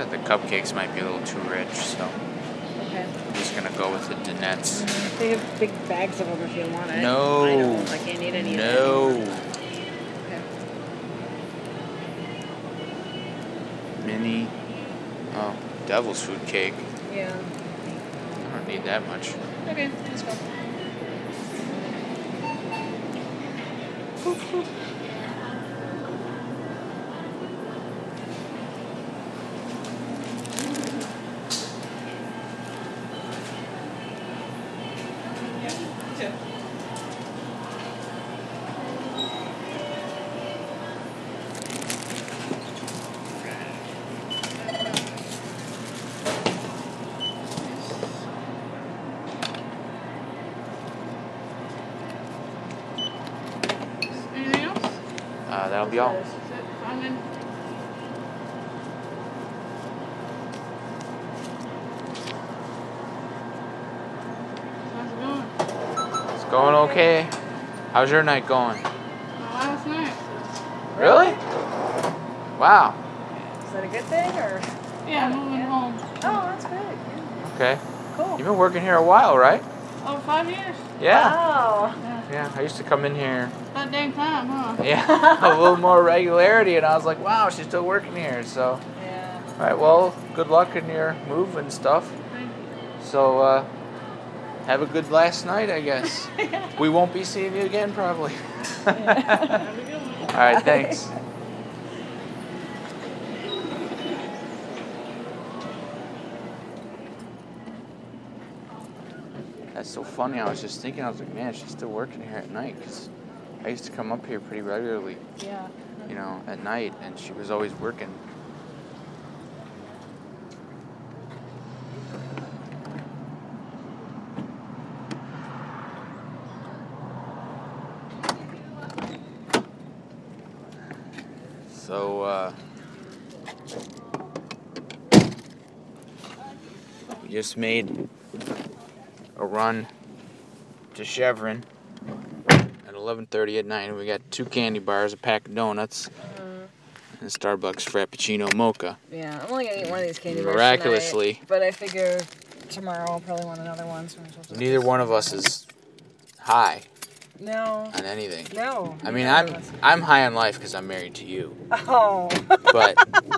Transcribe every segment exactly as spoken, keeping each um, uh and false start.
that the cupcakes might be a little too rich, so Okay. I'm just gonna go with the Dinettes. They have big bags of them if you want it. No. I don't. I can't eat any No. of that. Okay. Mini. Oh, devil's food cake. Yeah. I don't need that much. Okay, let's go. Anything else? Uh, that'll be all. Is it onion? How's it going? It's going okay. How's your night going? Uh, last night. Really? Wow. Is that a good thing or? Yeah, moving Yeah. home. Oh, that's good. Yeah. Okay. Cool. You've been working here a while, right? Oh, five years? Yeah. Wow. Yeah. Yeah. I used to come in here. That dang time, huh? Yeah, a little more regularity, and I was like, wow, she's still working here. So, Yeah. all right. Well, good luck in your move and stuff. Thank you. So, uh, have a good last night, I guess. We won't be seeing you again, probably. Have a good one. All right. Thanks. That's so funny. I was just thinking, I was like, man, she's still working here at night, because I used to come up here pretty regularly, Yeah. you know, at night, and she was always working. So, uh, we just made a run to Chevron at eleven thirty at night, and we got two candy bars, a pack of donuts, and a Starbucks Frappuccino Mocha. Yeah, I'm only gonna eat one of these candy bars Miraculously. tonight, but I figure tomorrow I'll probably want another one. So I'm supposed to- Neither one of us is high No. on anything. No. I mean, neither I'm of us. I'm high on life because I'm married to you, Oh. but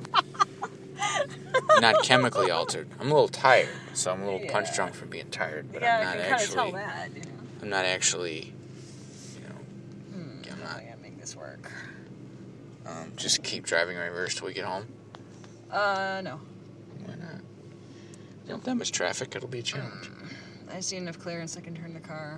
not chemically altered. I'm a little tired, so I'm a little punch Yeah. drunk from being tired. But yeah, I'm I not can kind of actually. tell that. You know. I'm not actually. You know, Hmm, I'm I not. gotta make this work. Um, just keep driving in reverse till we get home. Uh, no. Why not? You don't have that much traffic. It'll be a challenge. I see enough clearance I can turn the car.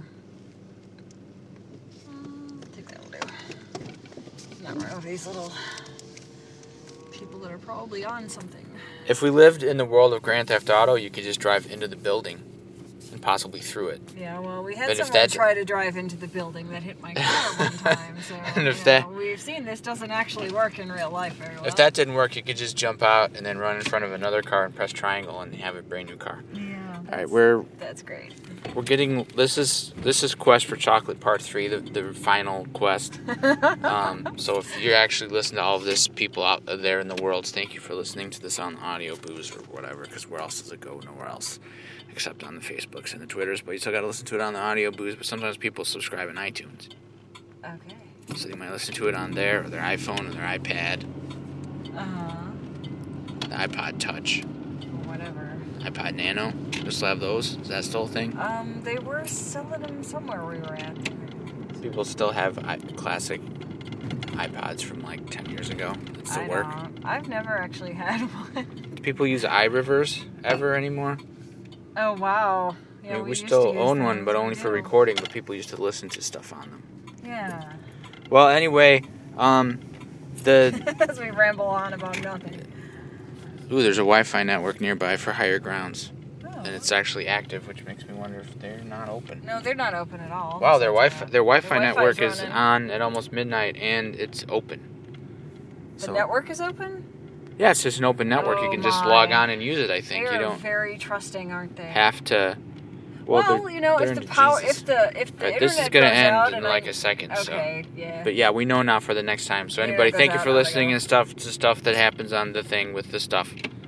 Mm, I think that'll do. Not right with these little people that are probably on something. If we lived in the world of Grand Theft Auto, you could just drive into the building and possibly through it. Yeah, well, we had But if someone that's- try to drive into the building that hit my car one time, so And if you that- know, we've seen this doesn't actually work in real life very well. If that didn't work, you could just jump out and then run in front of another car and press triangle and have a brand new car. Yeah. All right, we're That's great. we're getting this is this is Quest for Chocolate Part Three, the the final quest. Um, so if you're actually listening to all of this, people out there in the world, thank you for listening to this on Audio Booze or whatever. Because where else does it go? Nowhere else, except on the Facebooks and the Twitters. But you still got to listen to it on the Audio Booze. But sometimes people subscribe in iTunes, Okay. so they might listen to it on there or their iPhone or their iPad, Uh huh. the iPod Touch, Whatever. iPod Nano. You still have those? Is that still a thing? Um, they were selling them somewhere we were at. People still have I- classic iPods from like ten years ago that still I work. don't. I've never actually had one. Do people use iRivers ever anymore? Oh wow. Yeah, I mean, we, used to still use own them. one, but only We for do. recording. But people used to listen to stuff on them. Yeah. Well, anyway, um, the As we ramble on about nothing. ooh, there's a Wi-Fi network nearby for higher grounds, Oh. and it's actually active, which makes me wonder if they're not open. No, they're not open at all. Wow, their So, Wi-Fi uh, their Wi-Fi the network Wi-Fi's is running. on at almost midnight, and it's open. The network is open? Yeah, it's just an open network. you Oh can just my. log on and use it. I think They you are don't very trusting, aren't they? have to. Well, Well, they're- you know, they're if the into power, Jesus. if the if the Right, internet this is gonna goes end out in and like I, a second. So. okay, yeah. But yeah, we know now for the next time. So Yeah, it anybody, goes thank you out, for out I listening go. and stuff to stuff that happens on the thing with the stuff.